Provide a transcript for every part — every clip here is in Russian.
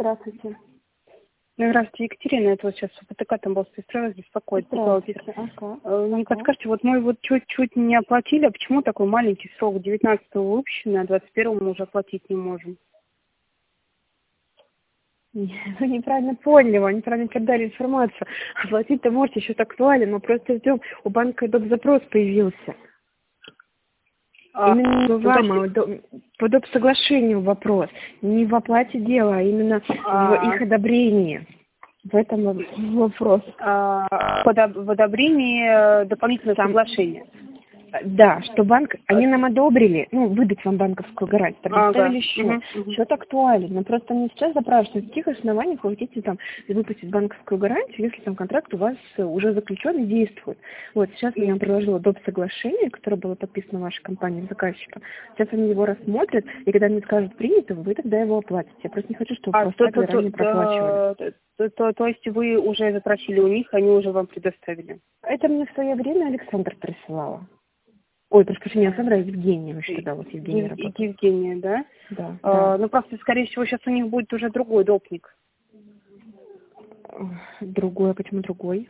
Здравствуйте. Ну, здравствуйте, Екатерина. Это вот сейчас ПТК Тамбовской строй беспокоит. Здравствуйте. Не подскажете, вот мы вот чуть-чуть не оплатили, а почему такой маленький срок? 19-го выпущенный, а 21-го мы уже оплатить не можем. Вы неправильно поняли, вам неправильно передали информацию. Оплатить-то можете, еще актуально, мы просто ждем. У банка доп. Запрос появился. Именно вам, по доп. Соглашению вопрос. Не в оплате дела, а именно в их одобрении. В этом вопрос. В одобрении дополнительного соглашения. Да, что банк, они нам одобрили, выдать вам банковскую гарантию, предоставили счет. Счет актуален, но просто они сейчас запрашивают, на каких основаниях вы хотите там выпустить банковскую гарантию, если там контракт у вас уже заключен и действует. Вот, сейчас я вам приложила доп. Соглашение, которое было подписано вашей компанией заказчика. Сейчас они его рассмотрят, и когда они скажут принято, вы тогда его оплатите. Я просто не хочу, чтобы просто так заранее проплачивали. То есть вы уже запросили у них, они уже вам предоставили? Это мне в свое время Александр присылала. Ой, прошу прощения, Александра, Евгения, вы что, да, вот Евгения работает. Евгения, да? Да. Ну, просто, скорее всего, сейчас у них будет уже другой допник. Другой, а почему другой?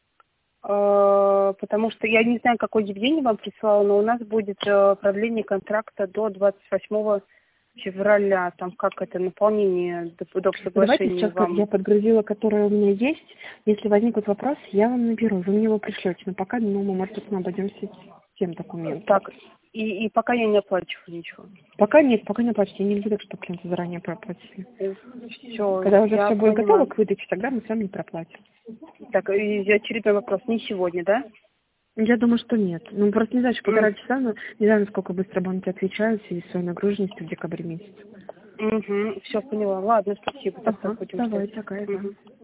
Потому что я не знаю, какой Евгений вам присылал, но у нас будет продление контракта до 28 февраля. Там как это, наполнение доп. Соглашения. Давайте сейчас, как я подгрузила, которое у меня есть. Если возникнут вопросы, я вам наберу, вы мне его пришлете. Но пока, мы, может быть, обойдемся тем документом. Так, и пока я не оплачиваю ничего? Пока нет, пока не оплачивайте. Я не люблю так, чтобы клиенты заранее проплатили. Все. Когда уже все будет готово к выдаче, тогда мы с вами проплатим. Так, и очередной вопрос. Не сегодня, да? Я думаю, что нет. Просто не знаю, что 1,5 часа, но не знаю, насколько быстро банки отвечают в связи с своей нагруженностью в декабре месяце. Все, поняла. Ладно, спасибо. Давай, такая, да.